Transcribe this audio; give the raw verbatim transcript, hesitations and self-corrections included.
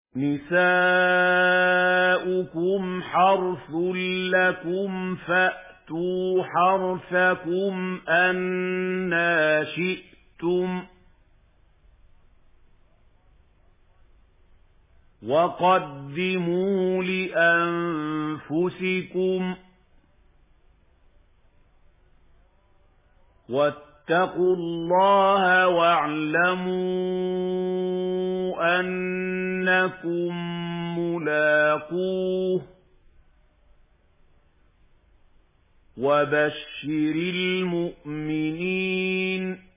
نِسَاؤُكُمْ حَرْثٌ لَكُمْ فَأْتُوا حَرْثَكُمْ أَنَّىٰ شِئْتُمْ وَقَدِّمُوا لِأَنفُسِكُمْ ۚ وَاتَّقُوا اللَّهَ وَاعْلَمُوا أَنَّكُم مُّلَاقُوهُ ۗ وَبَشِّرِ الْمُؤْمِنِينَ